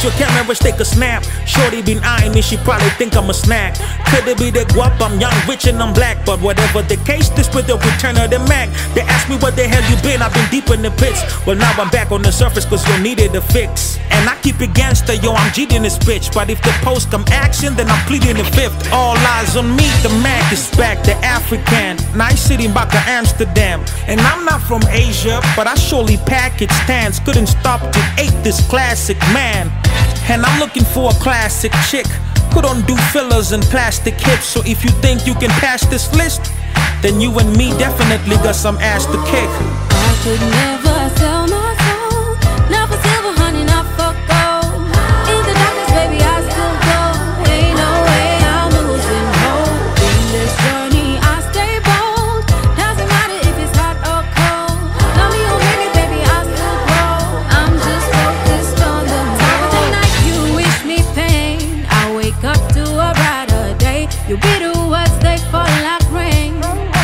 your cameras take a snap. Shorty been eyeing me, she probably think I'm a snack. Could it be the guap? I'm young, rich, and I'm black. But whatever the case, this with the return of the Mac. They ask me what the hell you been, I've been deep in the pits. Well, now I'm back on the surface, cause you needed a fix. And I keep it gangster, yo, I'm G'd in this bitch. But if the post come action, then I'm pleading the fifth. All eyes on me, the Mac is back, the African. Nice city back to Amsterdam. And I'm not from Asia, but I surely package stands. Couldn't stop to ate this classic man. And I'm looking for a classic chick. Couldn't do fillers and plastic hips. So if you think you can pass this list, then you and me definitely got some ass to kick. I could never sell my soul, not for silver, honey, not for gold. In the darkness, baby, I still go. Ain't no way I'm losing hope. In this journey, I stay bold. Doesn't matter if it's hot or cold. Love me or hate me, baby, I still grow. I'm just focused on the road. The night you wish me pain, I wake up to a brighter day. You bitter words, they fall like rain.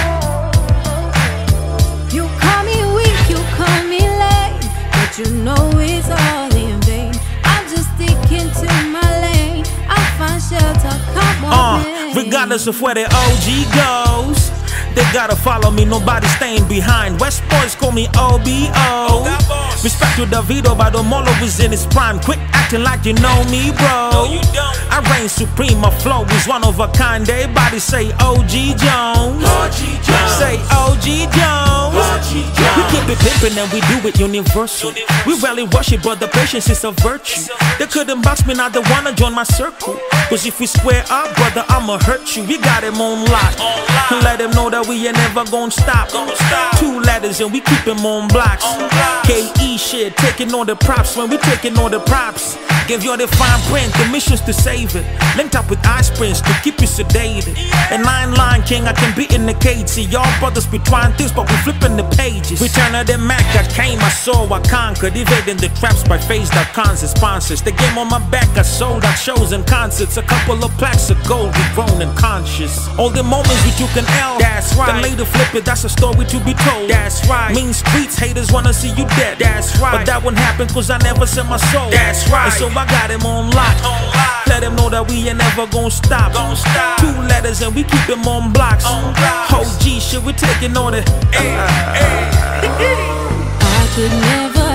You call me weak, you call me late, but you know it's all in vain. I'm just sticking to my lane. I find shelter, come on, man. Regardless of where the OG goes, they gotta follow me, nobody staying behind. West boys call me OBO. Respect to Davido, but Omolo was in his prime. Quit acting like you know me, bro. No, you don't. I reign supreme, my flow is one of a kind. Everybody say OG Jones. OG Jones. Say OG Jones. OG Jones. We keep it pimpin' and we do it universal. We rarely rush it, but the patience is a virtue. They couldn't box me, now they wanna join my circle. Cause if we square up, brother, I'ma hurt you. We got him on lock. Let them know that we ain't never gon' stop. 2 letters and we keep him on blocks. KE shit, taking all the props when we taking all the props. Give you the fine print, the mission's to save it. Linked up with ice prints to keep you sedated. And line king, I can be in the cage. See, y'all brothers be trying things, but we flipping the pages. Return of the Mac, I came, I saw, I conquered. Evading the traps by phase.cons and sponsors. The game on my back, I sold out shows and concerts. A couple of plaques of gold, we grown and conscious. All the moments we took an L, that's right. Then later flip it, that's a story to be told. That's right. Mean streets, haters wanna see you dead. That's right. But that won't happen cause I never sell my soul. That's right. And so I got him on lock. Let him know that we ain't never gon' stop. 2 letters and we keep him on blocks. OG shit, we taking on it. I could never